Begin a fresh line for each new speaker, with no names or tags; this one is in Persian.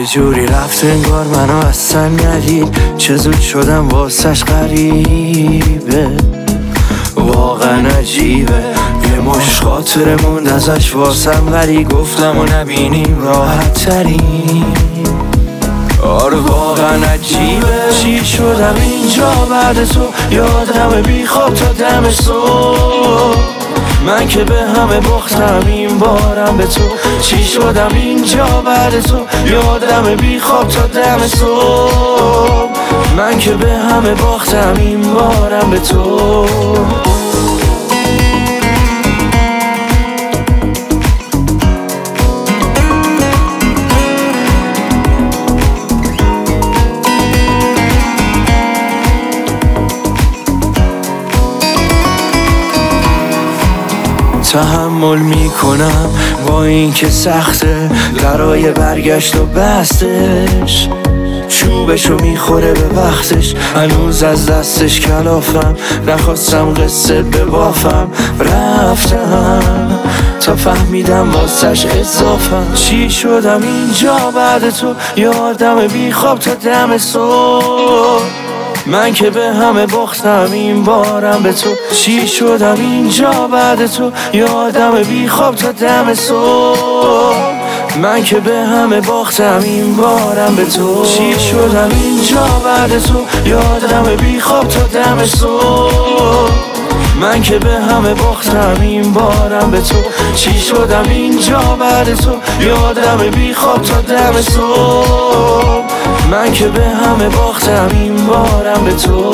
یه جوری رفت انگار منو اصلا ندید، چه زود شدم واسش غریبه، واقعا عجیبه. یه مش خاطره موند ازش واسم، ولی گفتم و نبینیم راحت ترین. آره واقعا عجیبه، چی شدم اینجا بعد تو، یادم بی خواب تا دم صبح. من که به همه باختم این بارم به تو، چی شدم اینجا بعد تو، یادم بی خواب تا دم صبح. من که به همه باختم این بارم به تو. تحمل میکنم با این که سخته، برای برگشت و بستش، چوبشو میخوره به وقتش، هنوز از دستش کلافم، نخواستم قصه ببافم، رفتم تا فهمیدم واسش اضافم. چی شدم اینجا بعد تو، یادم بی خواب تا دم صبح. من که به همه باختم این بارم به تو، چی شدم اینجا بعد تو، یادم بی خواب تا دم صبح. من که به همه باختم این بارم به تو، چی شدم اینجا بعد تو، یادم بی خواب تا دم صبح. من که به همه باختم این بارم به تو، چی شدم اینجا بعد تو، یادم بی خواب تا دم صبح. من که به همه باختم این بارم به تو.